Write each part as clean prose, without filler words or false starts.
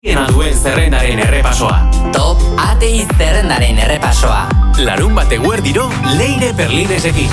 Duen zerrendaren errepasoa. Top ATI zerrendaren errepasoa. Larun bate guerdiro, Leire Berlinesekin.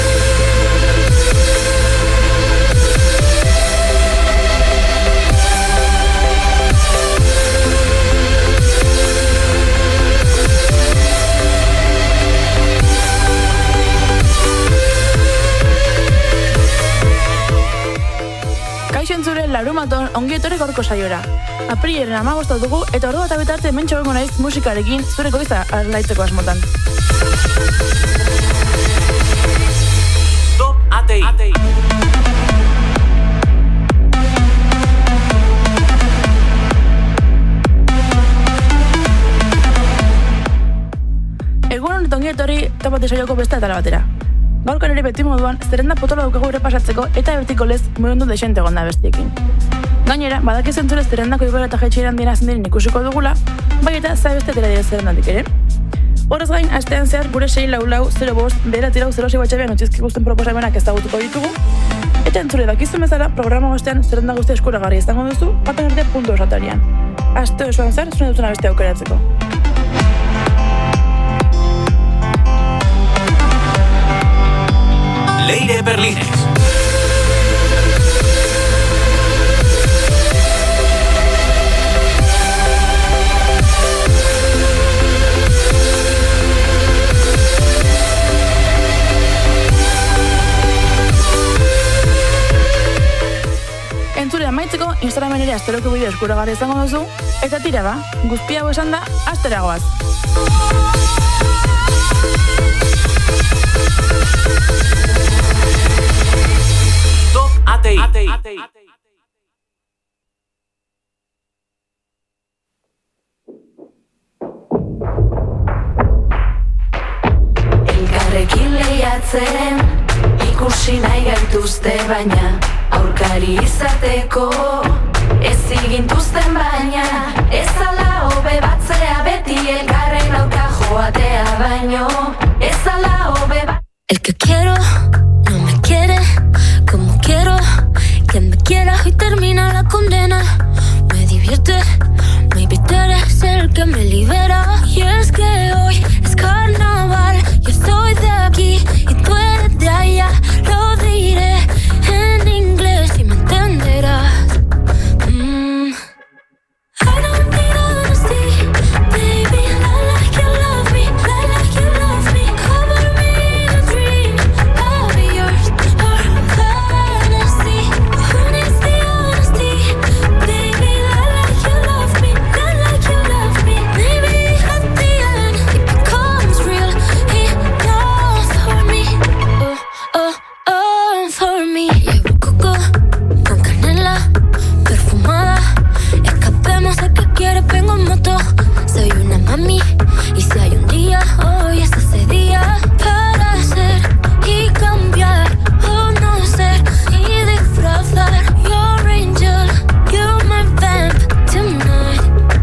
Larumaton ongi etorri gaurko saiora. Aprilaren 15 dugu eta ordu eta bitarte hementxo egongo naiz musikarekin zure goiza alaitzeko asmotan. Top ATI. Egun honetan ongi etorri Top ATI saioko beste atala batera. Gaurkan ere beti moduan, zerrenda potolo daukagu errepasatzeko eta betiko lez mugendu desente gonda bestiekin. Gainera, badakizen zure zerrendako igora eta jaitxeran dira zendiren ikusiko dugula, bai eta zai beste atera dira zerrendatik ere. Horrez gain, astean zehar gure 644-05-06 batxabean utzizki guztien proposamenak ezagutuko ditugu, eta entzure dakizu bezala, programa guztian zerrenda guztia eskuragarri izango duzu, baten arte puntu osatarian. Aste osoan zer, zure dutuna beste aukeratzeko. Leire Berlines. Entzule amaitzeko, Instagramen ere asteroko bideo eskuragarri izango duzu, eta tira ba, guzti hau esan da, asteragoaz. Top ATI. Elkarrekin lehiatzen ikusi nahi gaituzte baina aurkari izateko ez igintuzten baina ez ala hobe batzea beti elkarren aurka joatea baino ez ala hobe El que quiero no me quiere como quiero que me quiera y termina la condena. Me divierte, maybe tú eres el que me libera. Y es que hoy es carnaval, yo soy de aquí y tú eres de allá. Lo diré en inglés y me entenderás. I don't need honesty, baby, I like you love me, I like you love me. Cover me in a dream, I'll be yours or fantasy. Who needs the honesty, baby, I like you love me, I like you love me. Maybe at the end it becomes real enough for me, for me. Llevo coco con canela perfumada. Escapemos a que quieres, vengo en moto. Soy una mami y si hay un día, hoy es ese día para ser y cambiar o no ser y disfrazar. Your angel, you're my vamp tonight.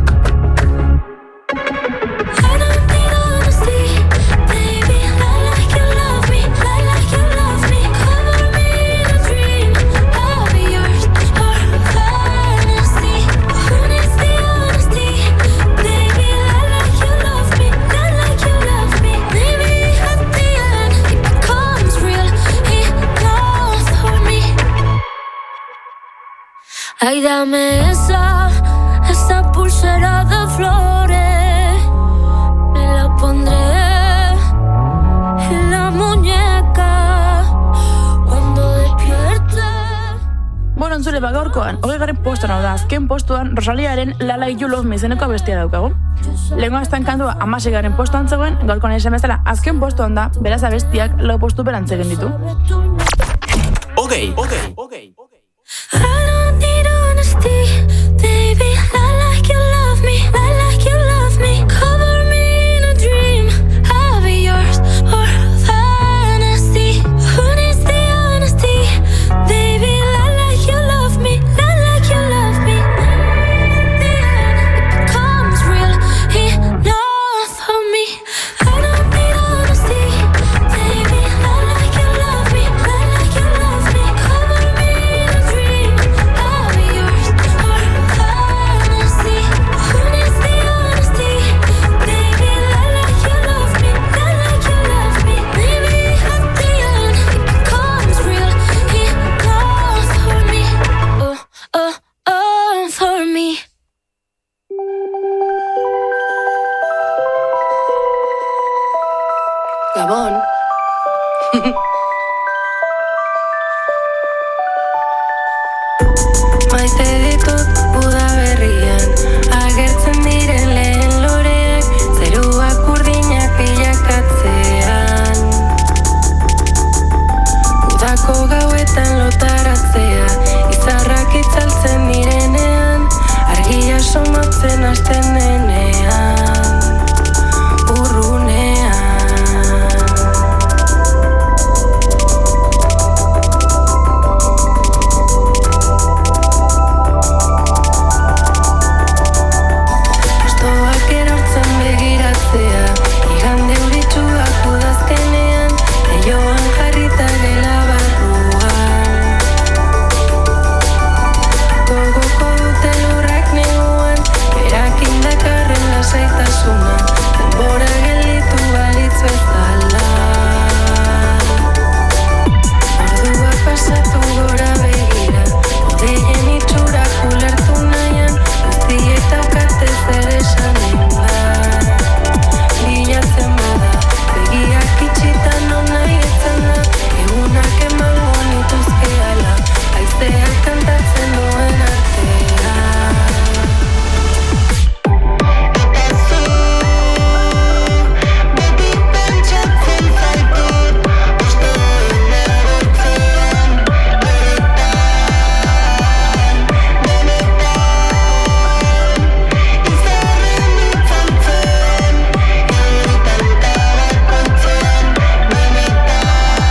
I don't need honesty, baby, I like you love me, I like you love me. Cover me in a dream, I'll be yours or fantasy. Who needs the honesty, baby, I like you love me, I like you love me. Maybe at the end it becomes real enough for me. Ay, dame esa pulsera de flores, me la pondré en la muñeca cuando despierte. Bueno, entzule gaurkoan, 20. postuan hau da, azken postuan Rosaliaren La Like You Love Me izeneko abestia daukagu. Lehengo azten kantua 16. postuan zegoen, gaurkoan esan bezala azken postuan da, beraz abestiak 4 postu berantzegen ditu. Okay. I don't need honesty, baby, I like you love me, I like you love me. Cover me in a dream, I'll be yours or fantasy. Who needs the honesty, baby, I like you love me, I like you love me. At the end it becomes real enough for me. I don't need honesty, baby, I like you love me, I like you love me. Cover me in a dream, Ikusten hasten denean, urrunean. Ostoak erortzen begiratzea, igande euritsuak udazkenean, leioan jarrita gela barruan. Gogoko dute lurrak neguan, berak indakarren lasaitasuna, denbora gelditu balitz bezala. Orduak pasatu gora begira, odeien itxurak ulertu nahian, guztiek daukate zer esanen da. Bilatzen bada, begiak itxitan ona etzen da, egunak emango nituzke ala, haizeak kantatzen duen artean. Beti pentsatzen zaitut, uste duen erortzen, benetan, izarren izan zen, euritan tarakontzen, benetan,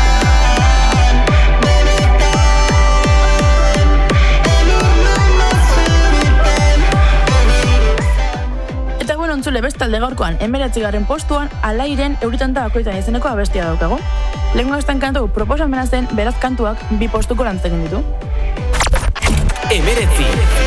Eta bueno, entzule, bestalde gaurkoan, 19. postuan, Alairen euritanta bakoitan izeneko abestia daukagu. Lehengo estan kantu proposamena zen, beraz kantuak 2 postuko lantzegin ditu. 19.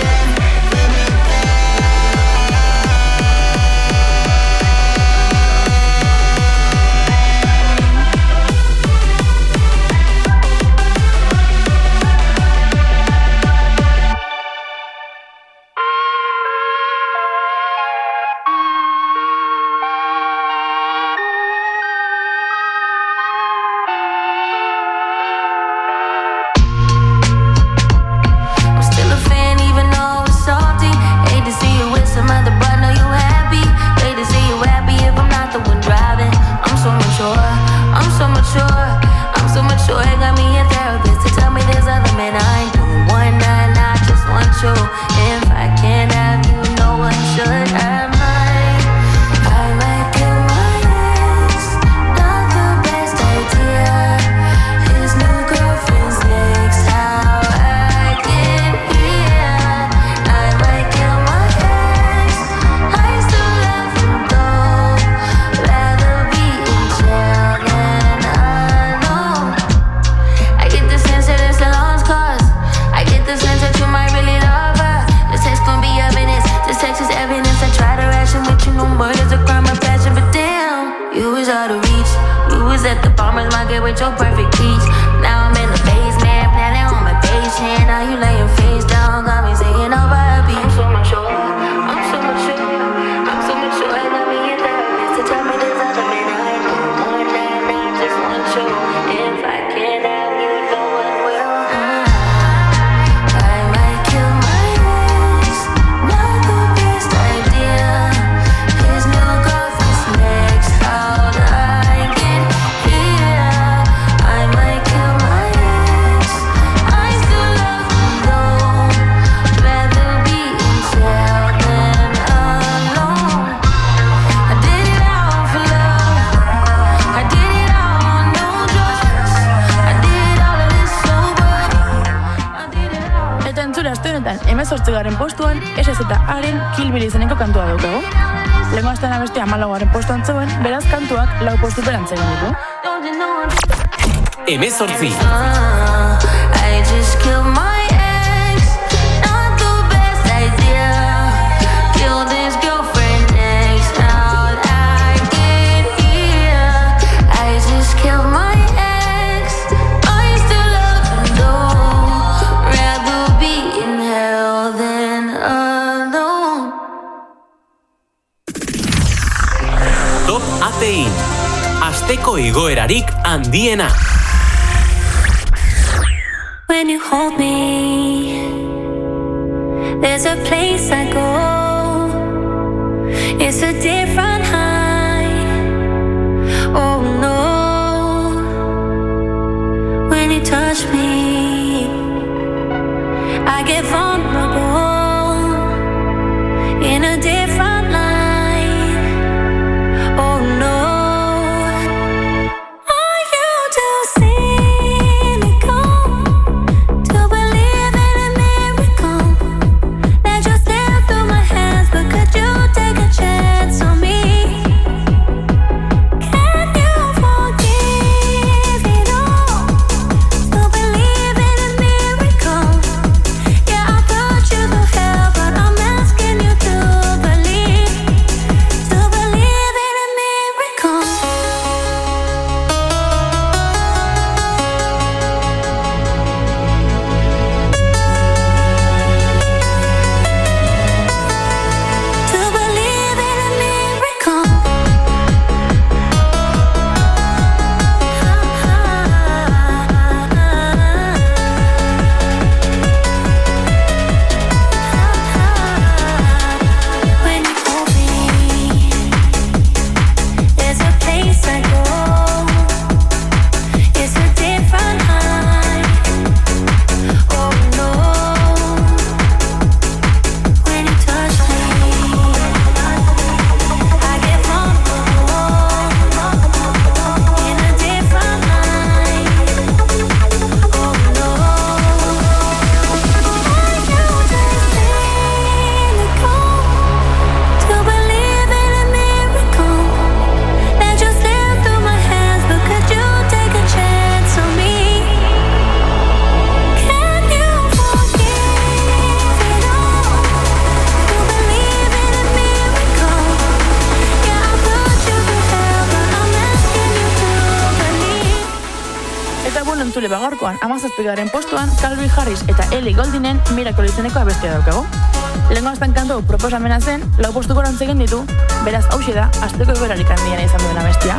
I'm still a fan even though it's salty. Hate to see you with some other, but know you happy. Hate to see you happy if I'm not the one driving. I'm so mature, I'm so mature, I'm so mature. It got me a therapist to tell me there's other men I ain't doing one night, I just want you. If I can't have you, no one should. I might kill my ex, not the best idea. His new girlfriend's next, how I get here. I might kill my ex, I still love him though. Rather be in jail than alone. I get the sense that it's a lost cause. I get the sense that you might really love her. This text gon' be evidence, this text is evidence. I try to ration with you, no murder's a crime of passion, but damn, you was out of reach. You was at the farmer's market with your perfect peach. Now I'm in the basement, planning on my patient. Now you laying face down, got me singing over a beat. I'm so mature, I'm so mature, I'm so mature. I got me a therapist to tell me there's other men I ain't doing one night, I just want you. If I can't have you, no one will. I might kill my ex, not the best idea. His new girlfriend's next, how'd I get here? I might kill my ex, I still love him though. Rather be in jail than alone. I did it all for love, I did it all on no drugs. I did all of this sober, I did it all. Eta entzule aste honetan, 18. postuan, SS eta Haren Kill Bill izeneko kantua daukagu. Lehengo astean abestia 14. postuan zegoen, beraz kantuak 4 postuperan antzegin ditu. Don't you know I'm 18. I just killed my ex, not the best idea. Killed his girlfriend next, how'd I get here? I just killed my ex, I still love him though. Rather be in hell than alone. Top ATI. Asteko igoerarik handiena. When you hold me, there's a place I go. It's a different high. Oh no. When you touch me, I get vulnerable in a entzule bagarkoan, 17. postuan, Calvin Harris eta Ellie Gouldingen Miracle izeneko abestia daukagu. Lehenko aztan kantu proposamena zen, 4 postuko rantzegen ditu, beraz hauxe da, asteko egoerarik handiena izan duen abestia.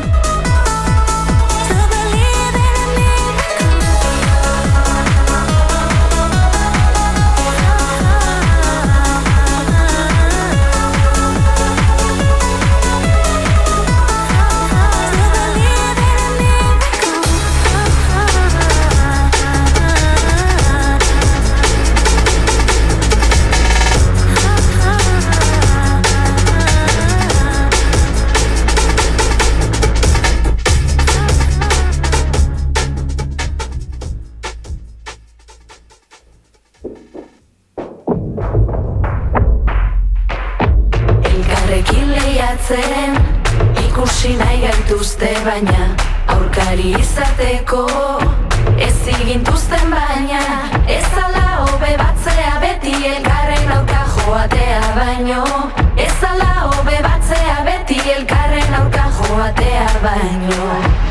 Ikusi nahi gaituzte baina aurkari izateko ez igintuzten baina ez ala hobe batzea beti elkarren aurka joatea baino ez ala hobe batzea beti elkarren aurka joatea baino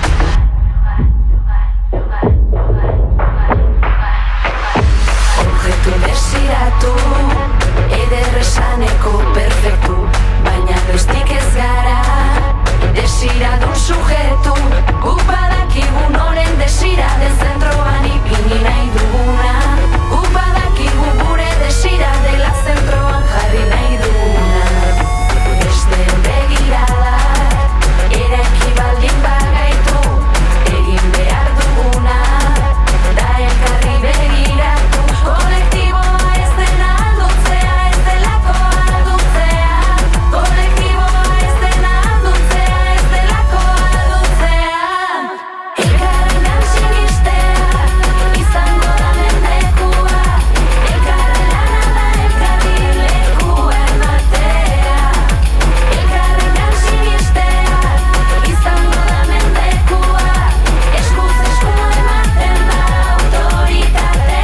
Objektu desiratu ederresaneko perfektu baina noiztik ez gara desiradun sujetu guk badakigu noren desirade zentroan ipini nahi duguna guk badakigu gure desiradela zentroan jarri nahi duguna beste begirada eraiki baldin bagaitu egin behar duguna da elkarri begiratu kolektiboa ez dena aldutzea ez delako aldutzea kolektiboa ez dena aldutzea ez delako aldutzea elkarrengan sinistea izango da mendekua elkarren lana da elkarri lekua ematea elkarrengan sinistea izango da mendekua eskuz esku ematen da autoritatea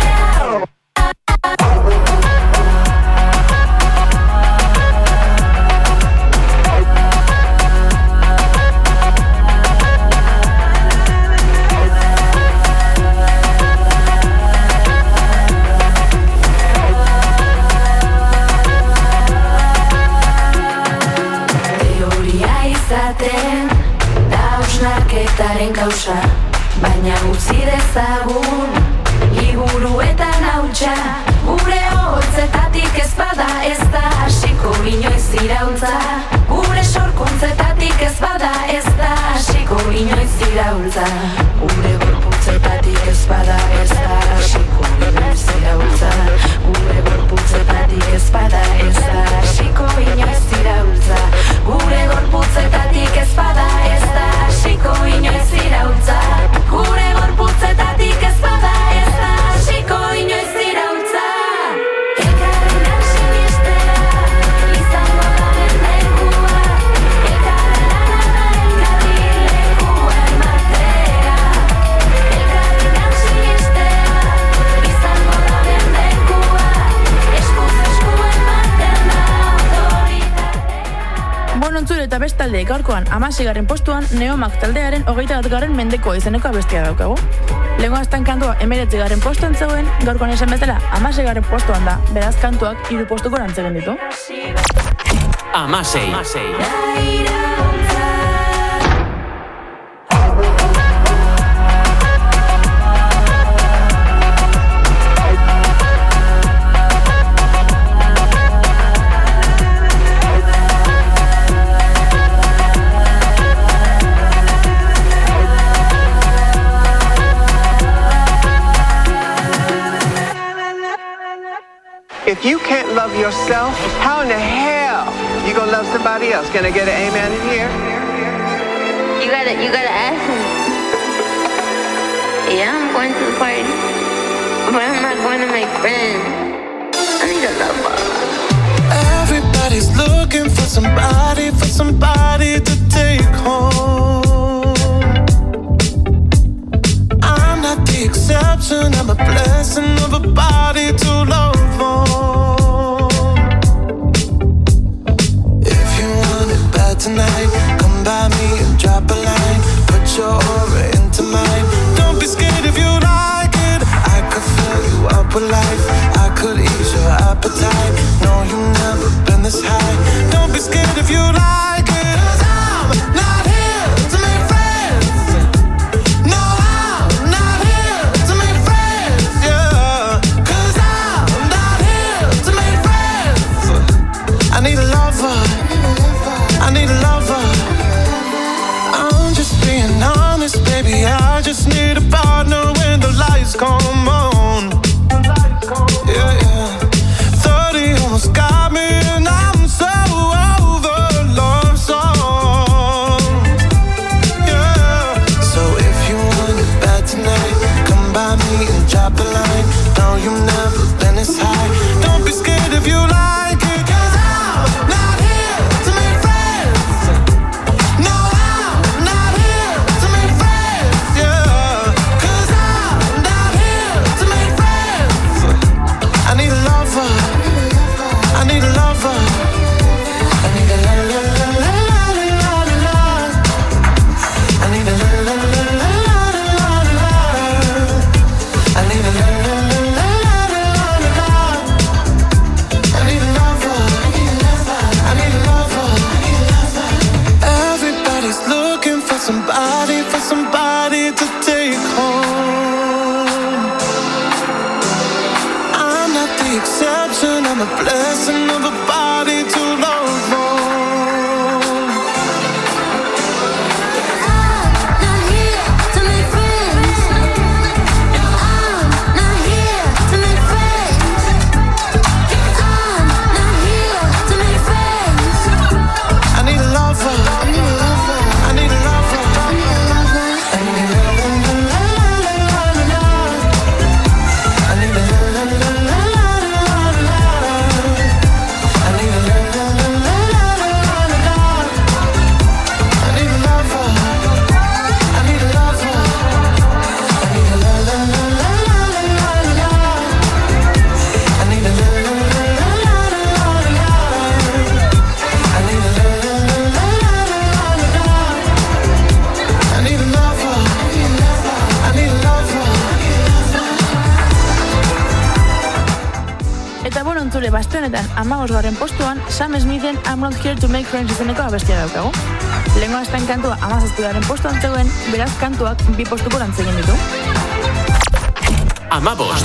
Teoria izaten da hausnarketaren kausa baina utzi dezagun liburuetan hautsa gure holtzetatik ez bada ez da hasiko inoiz iraultza gure sorkuntzetatik ez bada ez da hasiko inoiz iraultza gure gorputzetatik ez bada ez da hasiko inoiz iraultza gure gorputzetatik ez bada ez da hasiko inoiz iraultza gure gorputzetatik ez bada ez da hasiko inoiz iraultza gure gorputzetatik ez bada ez da hasiko inoiz iraultza elkarrengan sinistea izango da mendekua elkarren lana da elkarri lekua ematea elkarrengan sinistea izango da mendekua eskuz esku ematen da autoritatea Entzule eta bestalde gaurkoan 16. postuan Neomak taldearen 21. mendeko izeneko abestia daukagu. Lehenko aztan kantua 19. postuan zegoen, gaurkoan esan bezala 16. postuan da, beraz kantuak 3 postuko rantzegen ditu. 16. If you can't love yourself, how in the hell you gonna love somebody else? Can I get an amen in here? You gotta ask him. Yeah, I'm going to the party, but I'm not going to make friends. I need a lover. Everybody's looking for somebody to take home. I'm not the exception, I'm a blessing of a body to love on. If you want it bad tonight, come by me and drop a line. Put your aura into mine. Don't be scared if you lie. promise, baby, I just need a partner when the lights come on. Yeah, yeah. 30 almost got me and I'm so over love song. Yeah. So if you want it bad tonight, come by me and drop a line. No, you've never been this high. Don't be scared if you like it, 'cause I'm not here to make friends. No, I'm not here to make friends. Yeah, 'cause I'm not here to make friends. I need a lover. I need a lover. I need a la la la la la la la la. I need a la la la la la la la. I need a la la la la la la la. I need a lover. I need a lover. Everybody's looking for somebody to take home. I'm not the exception, I'm a blessing of a body to love on. I need a lover. I need a lover. I need a lover. I need a lover. I need a la la la la la la la. I need a la la la la la la la. I need a la la la la la la. I need a lover. I need a lover. I need a la la la la la la. I need a la la la la la la. I need a la la la la la la. I need a lover. I need a lover. Eta bueno, entzule, baste honetan 15. postuan Sam Smithen I'm Not Here to Make Friends izeneko abestia daukagu. Lehengo astan kantua 17. postuan zegoen, beraz kantuak 2 postuko lantzegin ditu. Amabost.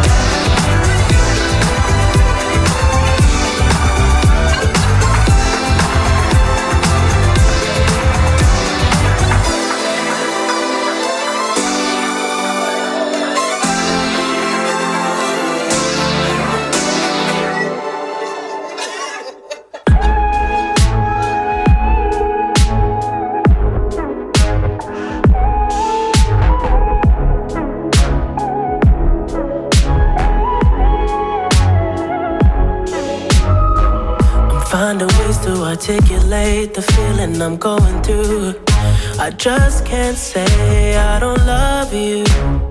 Finding ways to articulate the feeling I'm going through. I just can't say I don't love you.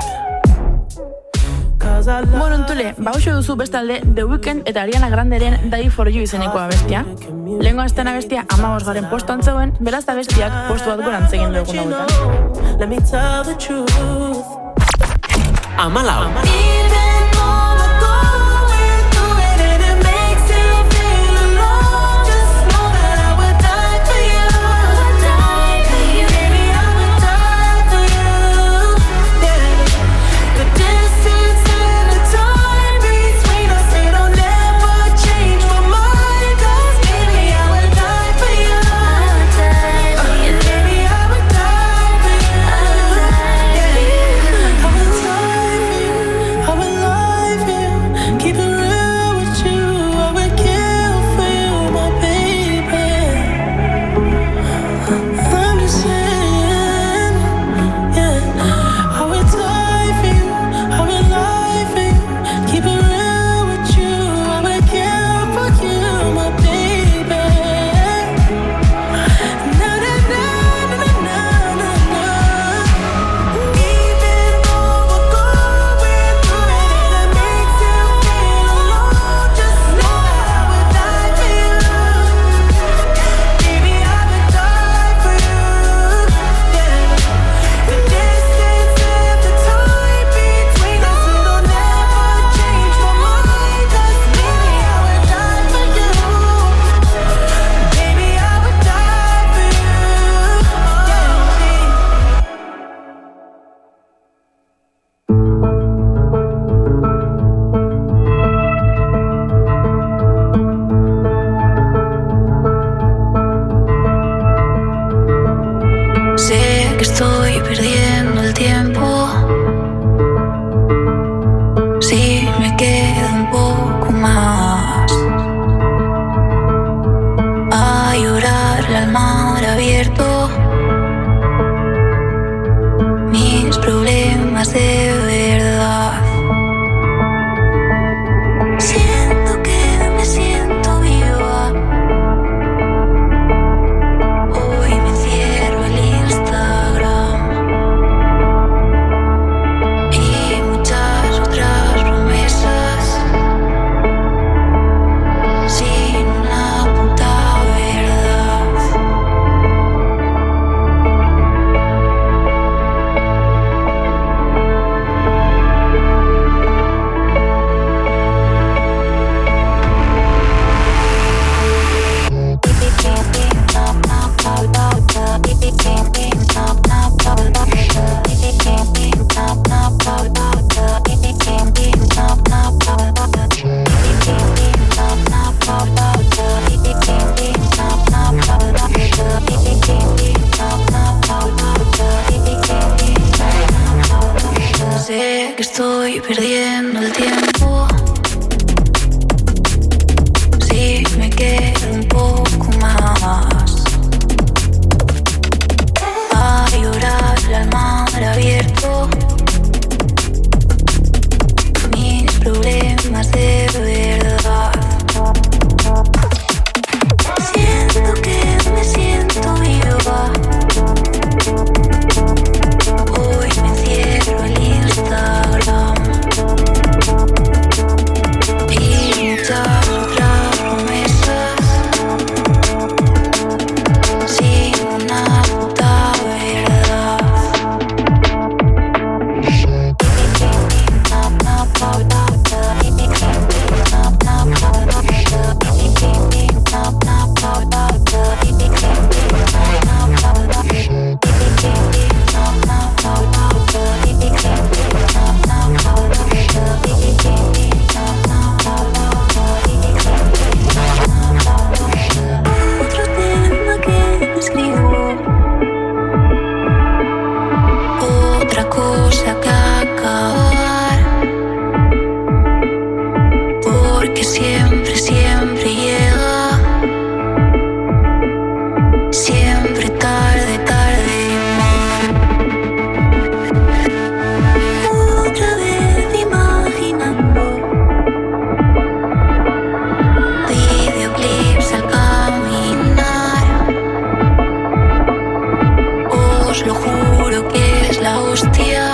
Bueno, entzule, bauxo duzu bestalde The Weeknd eta Ariana Granderen Die For You izeneko abestia. Lehengo astan abestia 15. postuan zegoen, beraz abestiak postu bat goran zegin dugun hauetan. Let me tell the truth. Amalau. Sé que estoy al mar abierto. Mis problemas de verdad. Siento que me siento viva. Hoy me cierro el Instagram y muchas otras promesas sin una puta verdad. Sé que estoy perdiendo el tiempo. Si me quedo un poco más a llorar al mar abierto. Mis problemas de verdad. Siento que me siento viva. Hoy me encierro el Instagram y muchas otras promesas sin una puta verdad. Otro tema que me escribo, otra cosa que acabar, porque siempre, siempre llega, siempre tarde, tarde. Otra vez imaginando videoclips al caminar. Os lo juro que es la hostia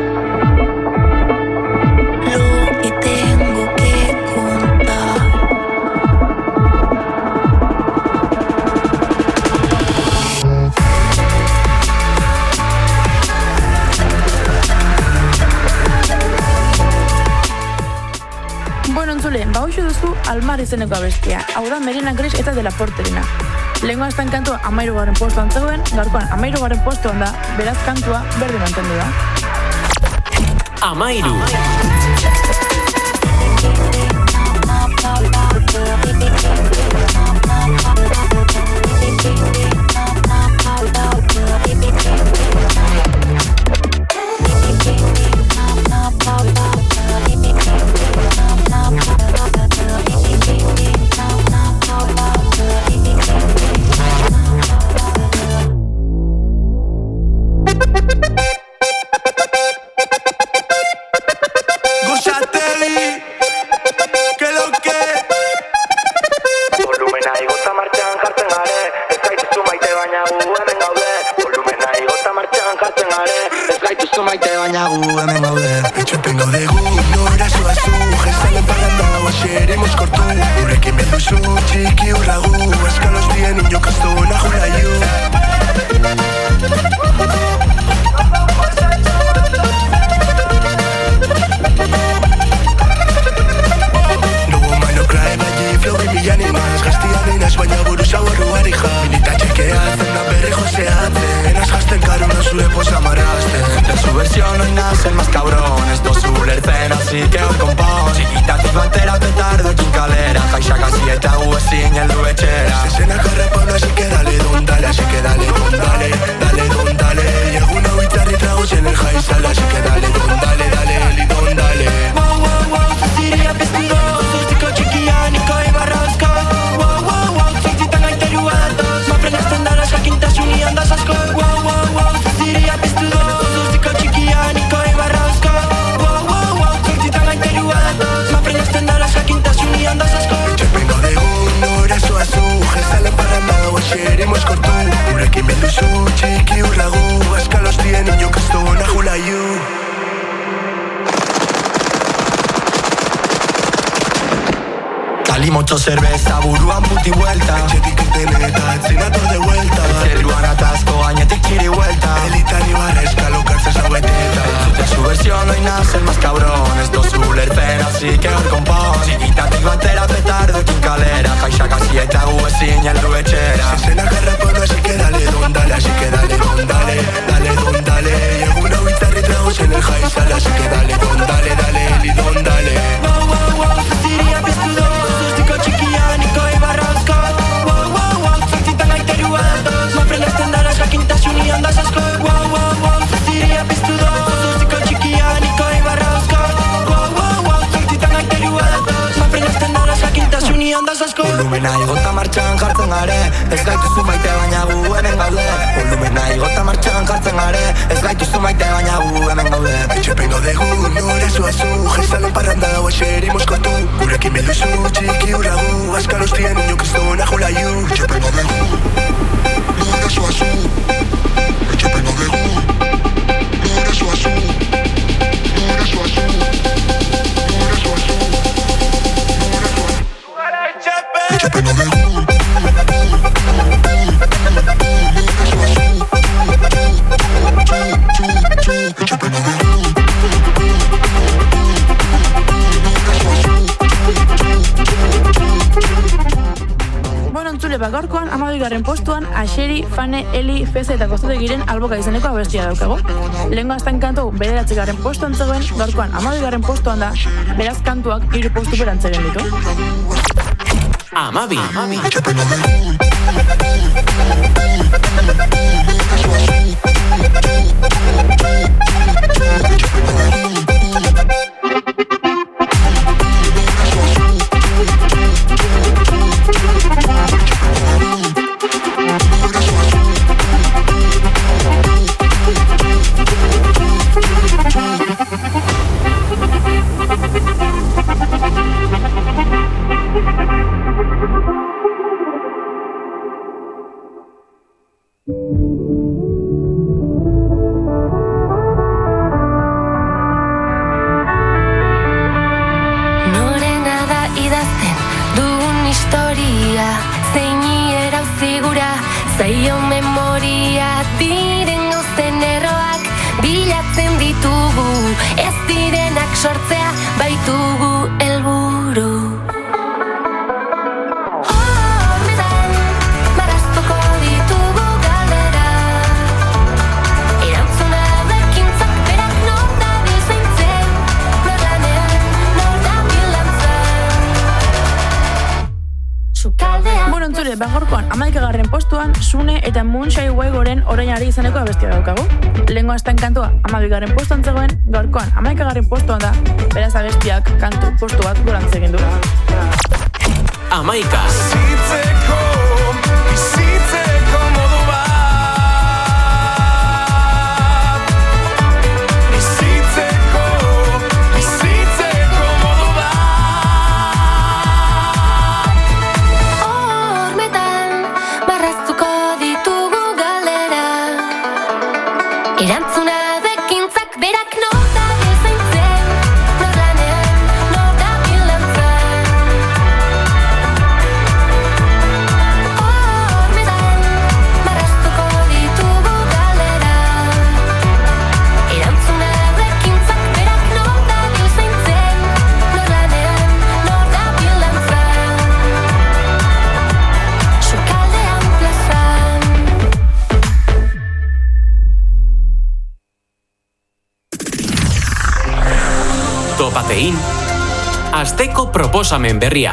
lo que tengo que contar. Bueno, entzule, hoxe duzu Almar izeneko abestia. Hau da Merina Gris eta de la Porterina. Lehengo aztan kantua 13. postuan zegoen, gaurkoan 13. postuan da, beraz kantua berde mantendu da. Amairu. Itxutengo dugu, nora zoazu, jezalen parranda, oaxeremos kortu. Gurekin beduzu, txiki urragu, eskalos dien inokaztu najulaiu. Nugu mano kraen allí, flow bimilan imaz, gaztian inaz, baina buruza borruari ja. Minita txekeatzen da berri joseatzen, enaz jazten karuna zure posamarrazten. De su versión hoy nace el más cabrón. Esto es ulertzen, así que os compón. Txikitatik batera petardo ekin kalera. Jaixak hasi eta gu ezin heldu etxe Xeri mozkortu Gurekin bilduzu txiki urragu Askalostien ino kristona julaiu Cali mucho cerveza, buruan puti vuelta Etxetik irten eta etzinator de vuelta Zerruan atasco, gainetik kiri vuelta Elitan ibarrezka lokartzen zaueteta De su versión no hay nada ser más cabrón Esto es ulertzen, así que hor konpon Txikitatik batera petardokin kalera Kaixak hasi eta gu ezin eldu etxera Zezenak garrapano, así que dale don dale Así que dale don dale, dale don dale Egun hau itzarri tragos en el jaizal Así que dale don dale, dale eli don dale Wow, wow, wow, ziria piztu doz Diko txikian iko ibarrazko Wow, wow, wow, zintzitan gaiterua datoz Mafrenazten dara jakintasuni handaz asko Wow, wow, wow, ziria piztu doz Diko txikian iko ibarrazko Wow, wow, wow, zintzitan gaiterua datoz Mafrenazten dara jakintasuni handaz asko Volumena igota martxan jartzen gare Ez gaituzu maite baina gu hemen gaude Volumena igota martxan jartzen gare Ez gaituzu maite baina gu hemen gaude Etxepen gaudegu, nore zuazu Jezalen parranda dago xeri mozkortu Gurekin bilduzu txiki urragu Askalostien ino kristona julaiu Etxepen gaudegu, nore zuazu Etxepen gaudegu, nore zuazu Nore zuazu Nore zuazu Etxepen gaudegu Bueno, entzule, gaurkoan 12. postuan Axeri, Fane, Eli, Feze eta Kostotegiren alboka izeneko abestia daukagu. Lehengo aztan kantu 9. postuan zegoen, gaurkoan 12. postuan da, beraz kantuak 3 postu berantzegen ditu. Amabi. Zaio memoria diren gauzen erroak bilatzen ditugu, ez direnak sortzea baitugu helburu. Horretan marraztuko ditugu galdera, erantzuna bekintzak berak nor dabil zaintzen, nor lanean, nor dabil lantzan. Bueno, entzule, bagorkoan 11. postuan Sune eta Moonshine Waigoren orainari izaneko abestia daukagu. Lehengo azten kantua 12. postuan zegoen, gaurkoan 11. postuan da, beraz abestiak kantu postu bat gorantz egin du. 11. Bizitzeko modu bat Bizitzeko modu bat Hormetan marraztuko ditugu galera, erantzuna bekintzak berak nor dabil zaintzen, nor lanean, nor dabil lantzan. Hormetan marraztuko ditugu galera, erantzuna bekintzak berak nor dabil zaintzen, nor lanean, nor dabil lantzan. Sukaldean plazan. Topatein. Asteko proposamen berria.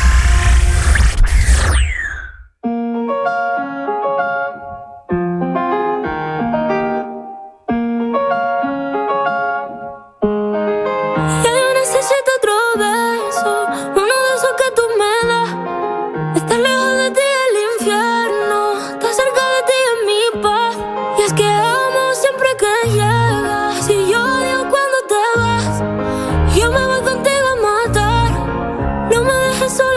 Ya yo necesito otro beso, uno de esos que tú me das. Estar lejos de ti es el infierno, estar cerca de ti es mi paz. Y es que amo siempre que llegas, y yo odio cuando te vas. Yo me voy contigo a matar, no me dejes sola.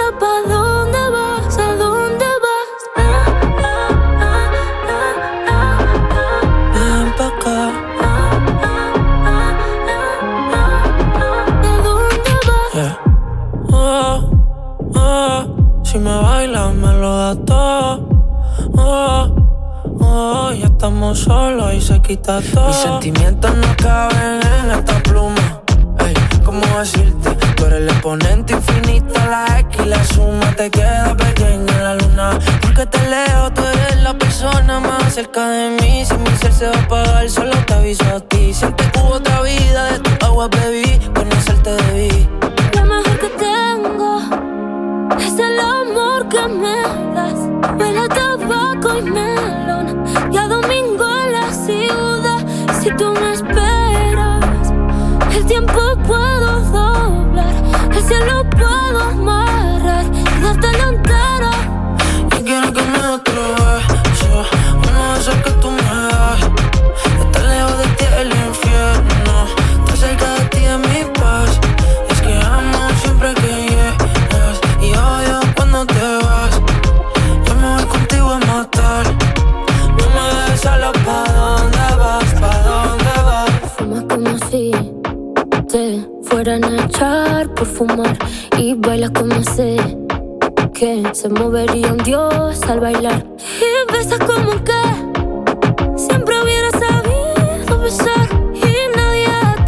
Ya estamos solos y se quita todo. Mis sentimientos no caben en esta pluma. Ey, ¿cómo decirte? Tú eres el exponente infinito, la X y la suma te queda pequeña en la luna. Porque te leo, tú eres la persona más cerca de mí. Si mi ser se va a apagar, solo te aviso a ti. Siempre hubo otra vida, de tu agua bebí, conocerte debí. Lo mejor que tengo es el amor que me das. Huele a tabaco y melón y a domingo en la ciudad. Si tú me esperas, el tiempo puedo doblar, el cielo puedo amarrar y dártelo entero. Yo quiero que me des otro beso, uno de esos que tú me das. Estar lejos de ti es el infierno, estar cerca de ti es mi paz. Y es que amo siempre que llegas y odio cuando te vas. Yo me voy contigo a matar, no me dejes sola. ¿Pa' dónde vas? ¿Pa' dónde vas? Fumas como si te fueran a echar por fumar y bailas como sé que se movería un dios al bailar. Y besas como que siempre hubiera sabido besar. Y nadie a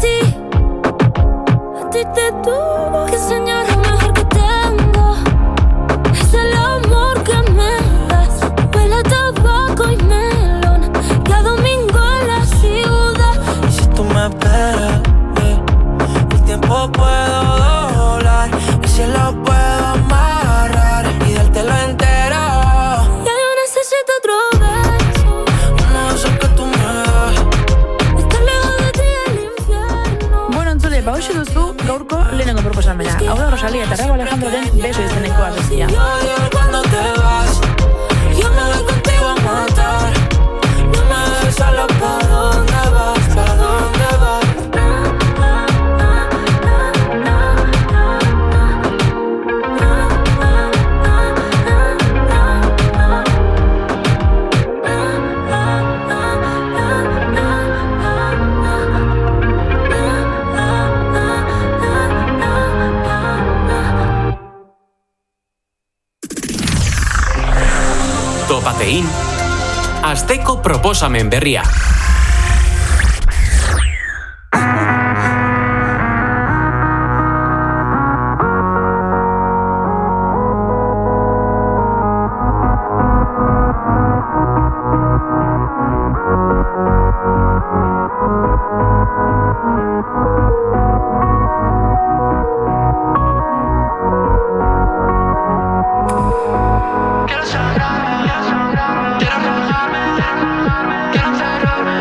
ti te tuvo que enseñar. Lo mejor que tengo es el amor que me das. Huele a tabaco y melón y a domingo en la ciudad. Y si tú me esperas, el tiempo puedo doblar, el cielo puedo amarrar y dártelo entero. Ya yo necesito otro beso, uno de esos que tú me das. estar lejos de ti el infierno. Bueno, entzule, hauxe duzu gaurko lehenengo proposamena. Hau da Rosalía eta Raúl Alejandroren beso izeneko abestia. Yo odio cuando te vas, yo me voy contigo a matar. No me dejes solo. ¿Pa' dónde vas? ¿Pa' dónde vas? Topatein, asteko proposamen berria. Quiero encerrarme,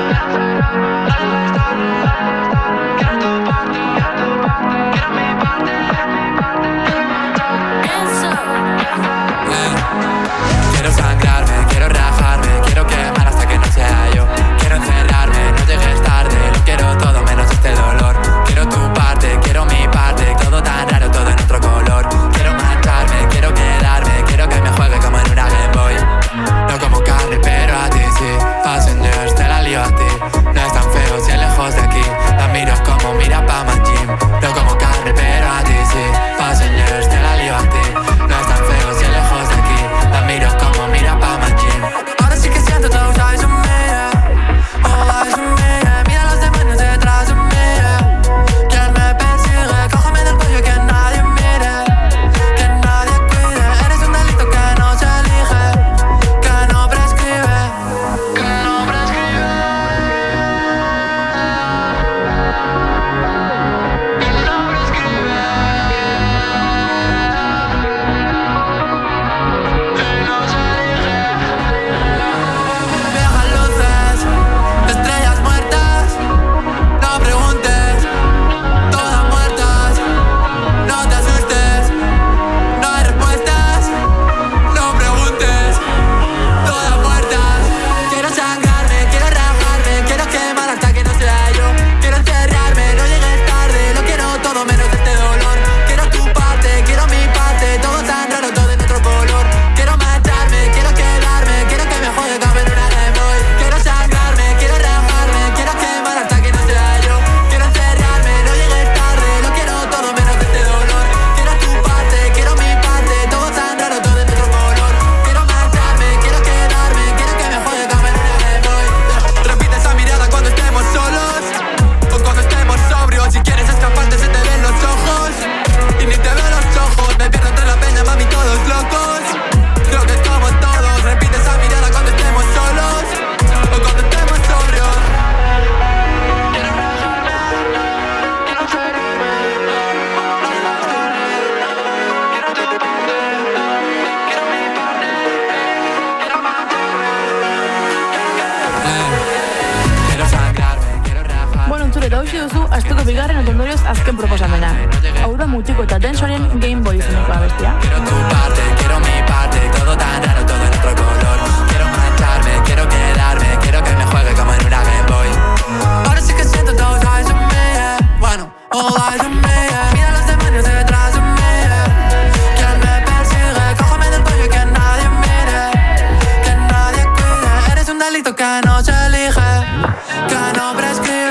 Eta hoxe duzu, asteko bigarren otondorioz azken proposamena. Hau da Mutiko eta Densoren Game Boy izeneko abestia. Quiero tu parte, quiero mi parte, todo tan raro, todo en otro color. Quiero mancharme, quiero quedarme, quiero que me juegue como en una Game Boy. Ahora sí que siento todos eyes on me, yeah. Bueno, all eyes on me, yeah. Mira los demonios detrás de mí, yeah. Quien me persigue, cójame del cuello y que nadie mire, que nadie cuide. Eres un delito que no se elige, que no prescribe.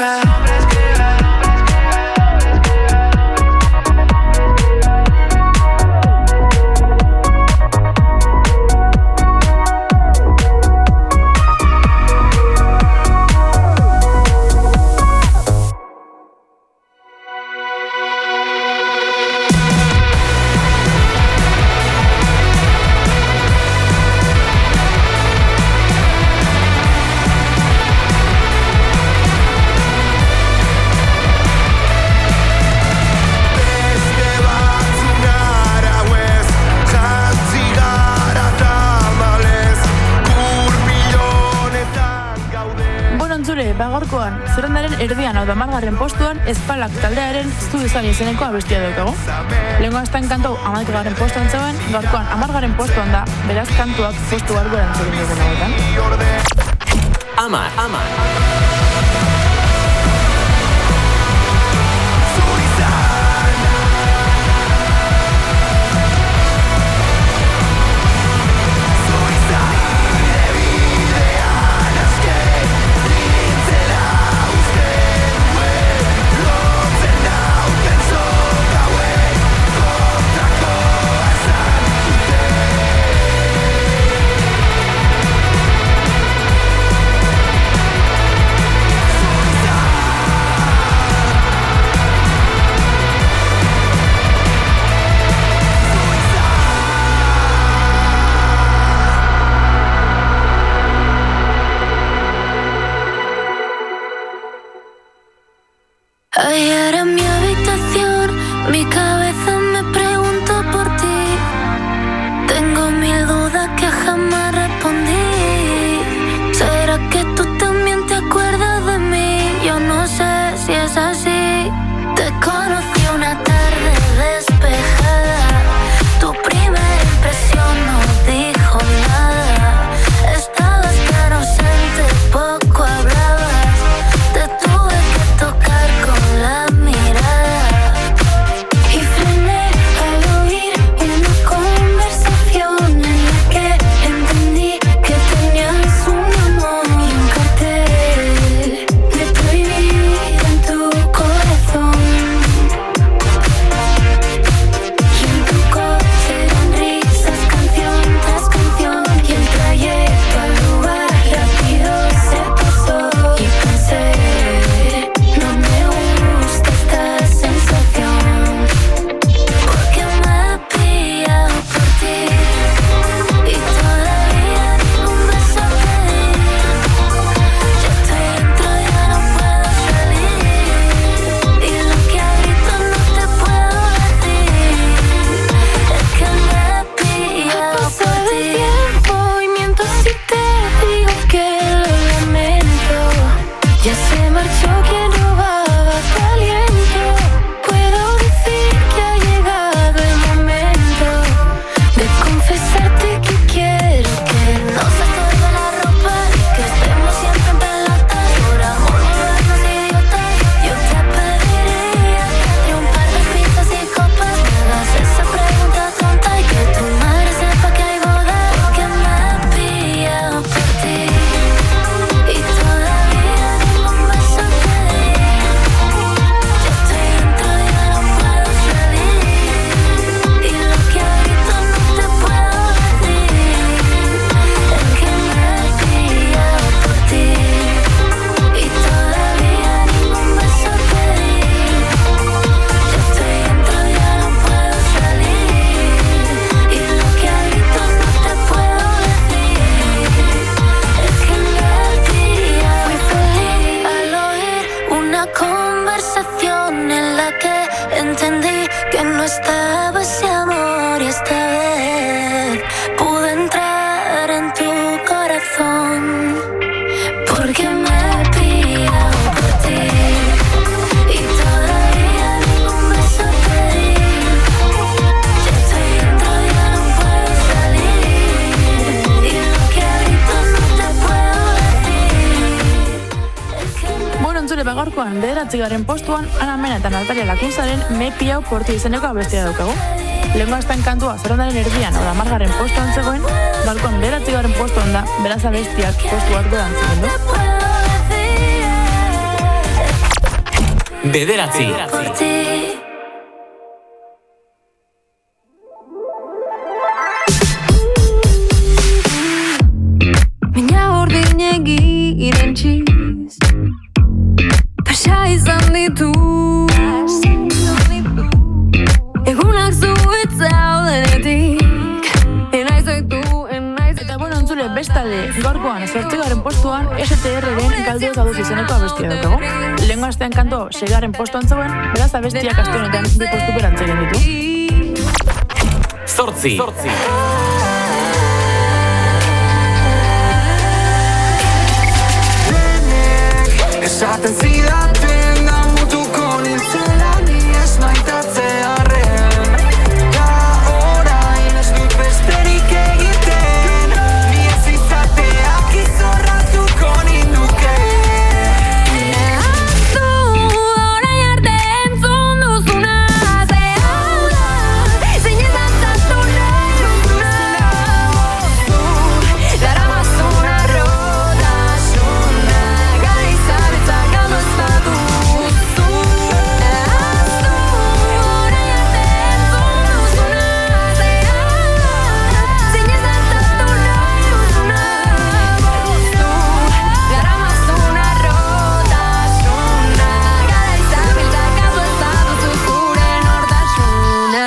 Gaurkoan, zerrendaren erdian hau da 10. postuan Espalak taldearen Zu izan izeneko abestia daukagu. Lehenko azten kantu 11. postuan zegoen, gaurkoan 10. postuan da, beraz kantuak postu bargoan zegoen dugun hauetan. Amar. Ayer en mi habitación, mi cabeza me preguntó por ti. Tengo 1000 dudas que jamás respondí. ¿Será que tú también te acuerdas de mí? Yo no sé si es así. Te conocí una tarde despejada. Tu primera impresión no dijo nada. Estabas tan ausente, poco hablabas. Te tuve que tocar con la mirada y frené al oír una conversación en la que entendí que tenías un amor y un cartel de prohibido en tu corazón. Y en tu coche eran risas, canción tras canción, y el trayecto al lugar rápido se pasó. Y pensé, no me gusta esta sensación, porque me he pillado por ti y todavía ningún beso te di. Yo estoy dentro, ya no puedo salir, y lo que a gritos no te puedo decir es que me he pillado por ti. El tiempo y miento si te digo que lo lamento. Ya se marchó quien robaba tu aliento. Puedo decir que ha llegado el momento de confesarte que quiero que no se estorbe la ropa y que estemos siempre en pelotas. Por amor volvernos idiotas. Yo te pediría que entre un par de pizzas y copas me hagas esa pregunta tonta y que tu madre sepa que hay boda, porque me he pillado por ti y todavía ningún beso te di. Yo estoy dentro, ya no puedo salir, y lo que a gritos no te puedo decir es que me he pillado por ti y todavía ningún beso te di. Yo estoy dentro, ya no puedo salir, y lo que a gritos no te puedo decir es que me he pillado. Fui feliz al oír una conversación en la que entendí que no estaba ese amor, y esta vez pude entrar en tu corazón, porque me he pillado por ti. entzule bagorkoan 9. postuan Ana Mena eta Natalia Lakunzaren Me Piau Portu izeneko abestia daukagu. Lehengo astan kantua zerrendaren erdian, oda 10. postuan zegoen, gaurkoan 9. postuan da, beraz abestiak postu bat godan ziren du. 9. Mina urdinegi irentxiz Pasa izan ditu Egunak zuetzau denetik Eta bueno, entzule, bestalde, gaurkoan 8. postuan STR-ren galdu eta dut izeneko abestia daukago. Lehengo astean kanto 6. postuan zegoen, beraz abestiak aste honetan bi postu berantzegen ditu. 8. Esaten zidaten da mutuko nintzela ni ez maitatzearen Da orain ez dut besterik egiten Ni ez izateak izorratuko ninduke Ahaztu orain arte entzun duzuna Zehau da, zein ez antzatu nahi duzuna Moztu, daramazun arrotasuna Gaizaretzak gano ez baduzu Ahaztu orain arte entzun duzuna Zehau da, zein ez antzatu nahi duzuna Moztu, daramazun arrotasuna Gaizaretzak gano ez baduzu zure nortasuna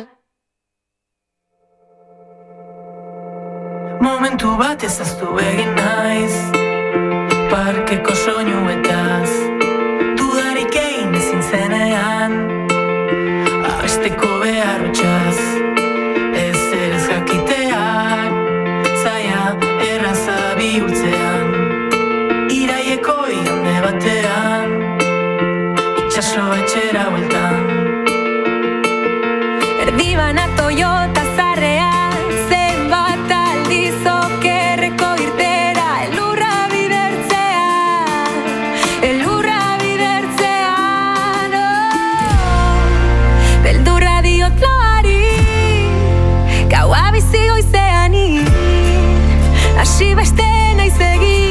Momentu bat ezaztu egin naiz Parkeko soinuetaz Dudarik egin ezin zenean Abesteko beharrotxaz Ezer ez jakiteak Zaila erraza bihurtzean Iraieko igande batean Itxaso etxera bueltan Erdibana Toyota zarrea Zenbat aldiz okerreko irtera Elurra bidertzea Beldurra diot loari Gaua bizi goizeani Hasi beste naiz egin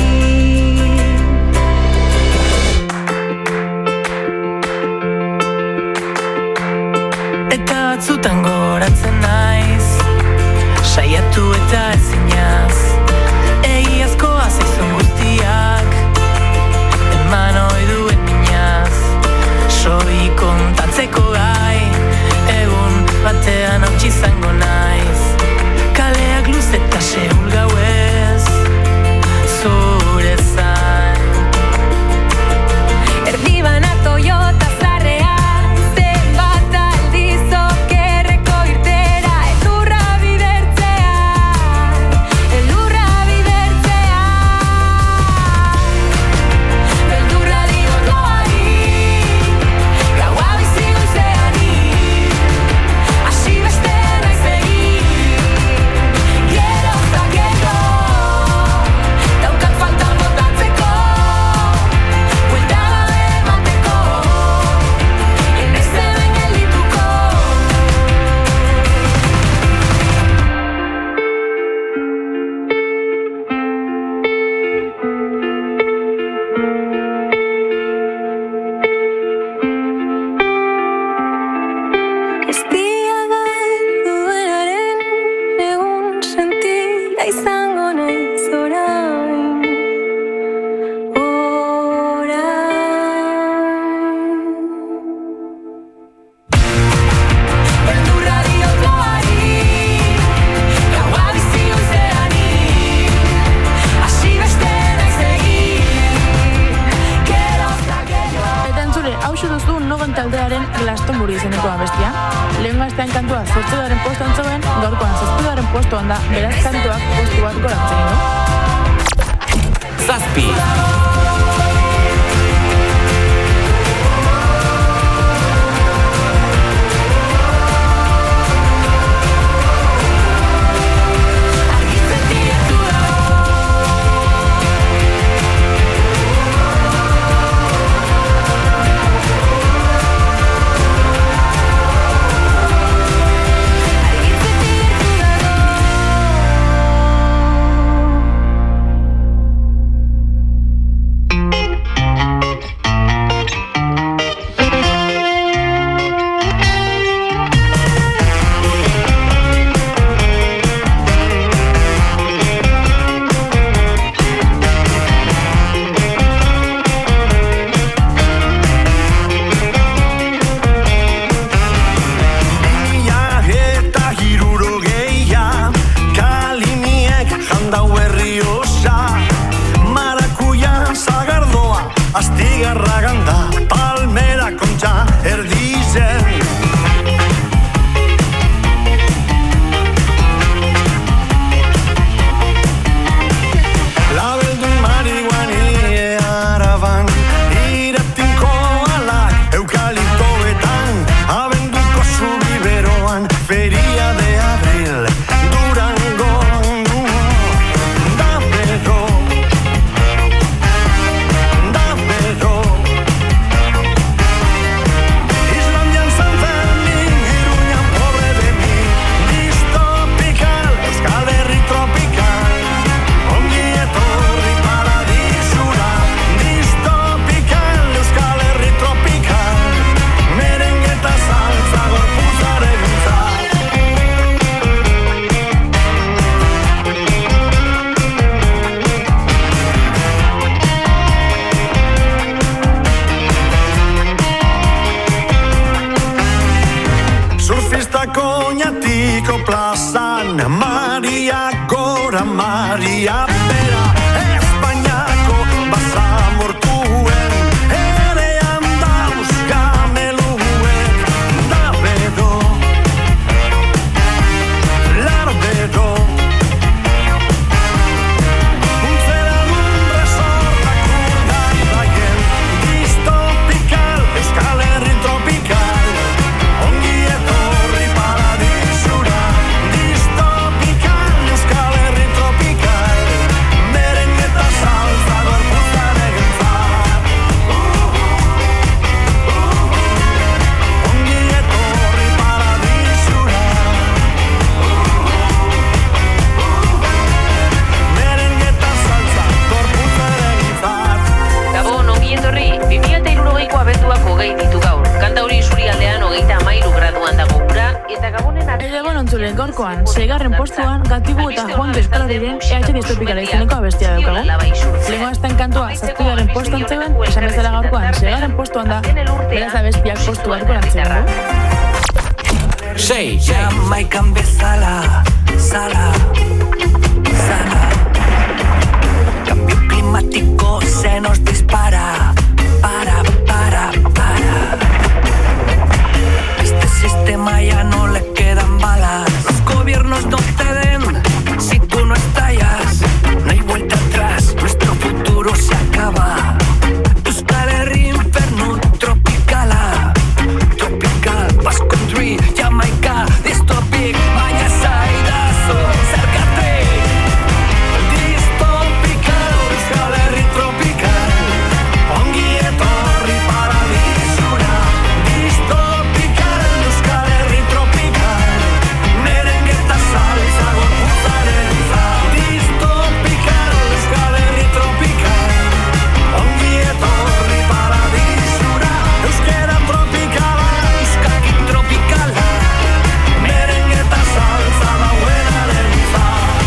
Eta batzutan goratzen naiz Saiatu eta ezinaz Egiazkoa zaizun guztiak Eman oiduen minaz Soi kontatzeko gai Egun batean hautsi zango naiz Kaleak luz eta seul gauez Zure zain Erdibana Toyota zarrea Zenbat aldiz okerreko irtera Elurra bidertzea Beldurra diot loari Gaua bizi goizeani Hasi beste naiz egin Gero eta gero Daukat falta botatzeko Buelta gabe emateko Enaiz hemen geldituko Ez dia galdu denaren egun sentila izango naiz orain Beldurra diot loari Gaua bizi goizeani Hasi beste naiz egin Gero eta gero Eta entzule, hauxe duzu Nogen taldearen Glastonbury izeneko abestia. Lehengo astean kantua 8. postuan zegoen, gaurkoan 7. postuan da, beraz kantuak postu bat goratzen du. 7. hau herri osa, marakuia zagardoa, astigarra ganda, palmera kontxa erdizen. Labeldun marihuani araban, iratinko alak eukaliptoetan, abenduko zubiberoan, feria de abril, Durango, da bedo, Islandian San Fermin, Iruñan pobre de mi, distopical, Euskal Herri tropical, ongi etorri paradisura, distopical, Euskal Herri tropical, merengue eta salsa gorputzarentza. Surfistako oinatiko plazan, Maria Gora, Maria Bera, Espainiako basamortuen, erean dauz gameluek, da bedo, larbedo, untzeragun resorrak urdaibaien, distopical, Euskal Herri tropical, ongi etorri paradisura, distopical, Euskal Herri tropical, merengue eta salsa gorputzarentza. Ongi etorri paradisura, merengue eta salsa gorputzarentza. Gabon, ongi etorri, 2060ko abenduak 20 ditu gaur. Kanta hori Isurialdean 33 graduan dago ura, eta Gabonen Egon ontzule, gorkoan, 6. postuan, Gatibu eta Juan Beskalariren EH Distopikala izeneko abestia daukagu. Lehengo azten kantua, 7. postuan zegoen, esan bezala gaurkoan, 6. postuan da, beraz abestiak postu bat gorantzen dugu. 6. Jamaikan bezala, sala. Cambio climático se nos dispara. Para. Este sistema ya no le quedan balas. Los gobiernos no te den si tú no estallas. No hay vuelta atrás, nuestro futuro se acaba. Euskal Herri inferno tropicala. Tropical, Basque Country, Jamaica, Distopic, baina zaidazu, zergate. Distopical, Euskal Herri tropical, ongi etorri paradisura. Distopical, Euskal Herri tropical, merengue eta salsa gorputzarentza. Distopical, Euskal Herri tropical, ongi etorri paradisura. Euskera tropikala, euskakin tropikala, merengue eta salsa dauenarentza.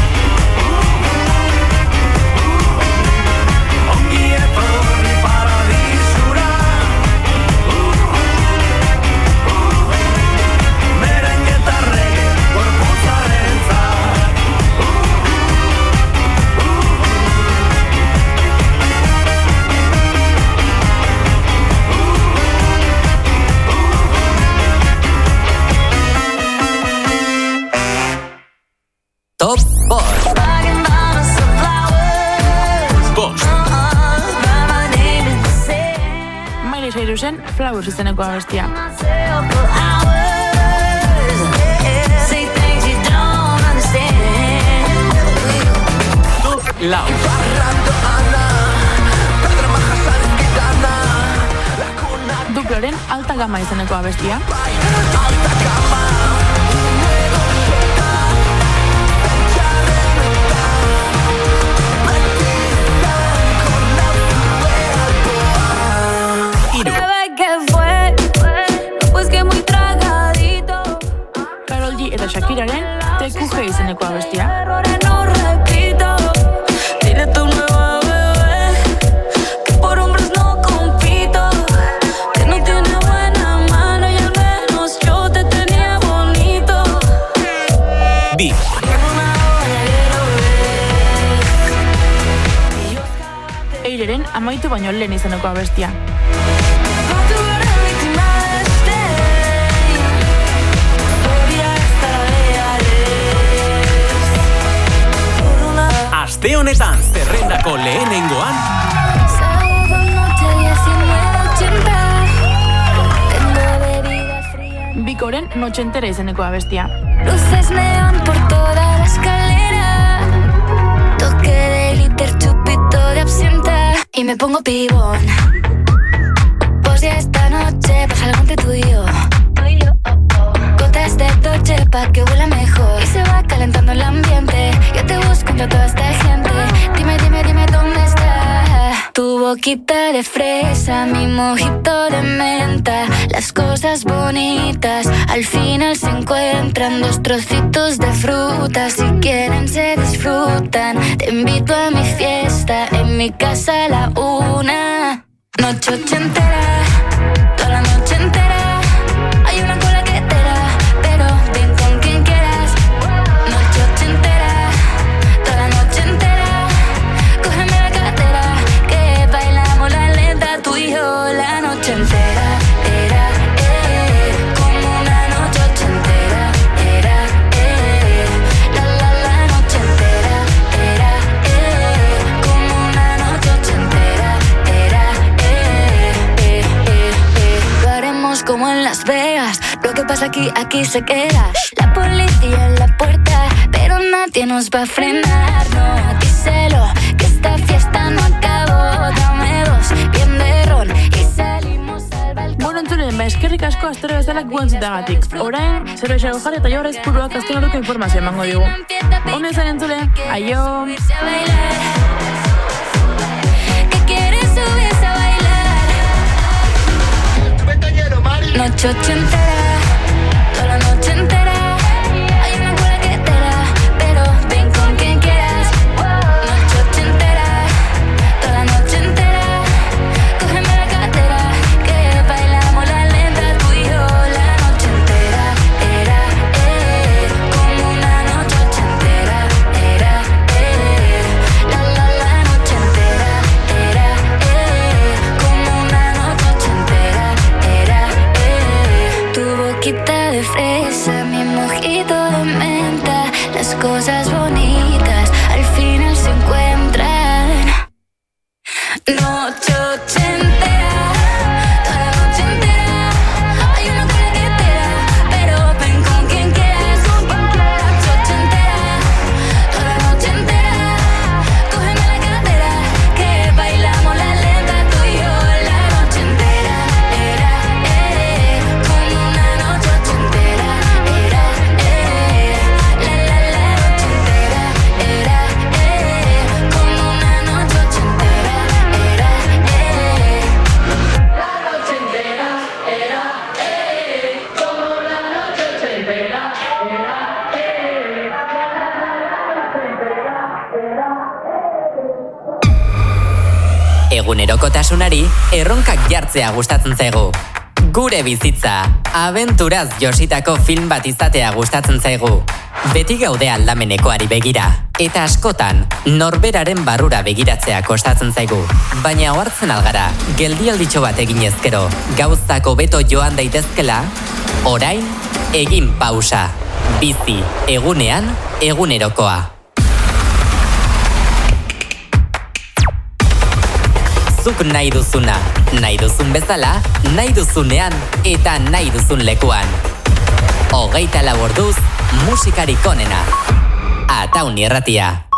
Ongi etorri paradisura, merengue eta reggae gorputzarentza. Top Bost. Bost. Miley Cyrusen Flowers izeneko abestia. Top Lau. Duploren Alta Gama izeneko abestia. Karol G eta Shakiraren TQG izeneko abestia. Que no tiene buena mano y al menos yo te tenía bonita. Marileren amaitu baino lehen izeneko abestia. Aste honetan zerrendako lehenengoan Bikoren Noche Entera izeneko abestia. Luces neón por toda la escalera, toque de liter, chupito de absenta y me pongo pibón. Pues ya esta noche pasa algo entre tú y yo. Gotas de Dolce pa' que huela mejor y se va calentando el ambiente. Yo te busco entre toda esta gente. Dime, dime, dime dónde está tu boquita de fresa, mi mojito de menta. Las cosas bonitas al final se encuentran, dos trocitos de fruta. Si quieren se disfrutan. Te invito a mi fiesta, en mi casa a la 1. Noche ochentera, toda la noche entera. Hay una cola que te da, pero ven con quien quieras. Noche ochentera, toda la noche entera. Cógeme la cartera, que bailamos la lenta tú y yo la noche entera. Era, como una noche ochentera. Era, la noche entera. Era, como una noche ochentera. Era, lo haremos como en Las Vegas. Lo que pasa aquí se queda. La policía en la puerta, pero nadie nos va a frenar. No, díselo, que esta fiesta no acabó. Dame dos, bien de ron y salimos al balcón. Bueno, entzulen, eskerrik asko astero bezala guentzutagatik. Orain, zerbeixago jarri eta jorrez puruak azkenaruko informazio emango digu. Ondo izan entzule, aio! ¿Qué quieres subirse a bailar? Noche ochentera, toda la noche entera. Hay una cola que te da, pero ven con quien quieras. Noche ochentera, toda la noche entera. Cógeme la cartera, que bailamos la lenta tú y yo la noche entera. Era, como una noche ochentera. Era, la noche entera. Era, como una noche ochentera. Era, tu boquita de fresa, mi mojito de menta. Las cosas bonitas al final se encuentran. Noche ochentera, toda la noche entera. Hay una cola que te da, pero ven con quien quieras. Noche ochentera, toda la noche entera. Cógeme la cartera, que bailamos la lenta tú y yo la noche entera. Era, como una noche ochentera. Era, la noche entera. Era, como una noche ochentera. Era, la noche entera. Era, como una noche ochentera. Egunerokotasunari erronkak jartzea gustatzen zaigu. Gure bizitza, abenturaz jositako film bat izatea gustatzen zaigu. Beti gaude aldamenekoari begira, eta askotan norberaren barrura begiratzea kostatzen zaigu. Baina ohartzen algara, geldialditxo bat egin ezkero, gauzako beto joan daitezkela, orain, egin pausa. Bizi, egunean, egunerokoa. Zuk nahi duzuna, nahi duzun bezala, nahi duzunean eta nahi duzun lekuan. 24 orduz, musikarik onena. Ataun irratia.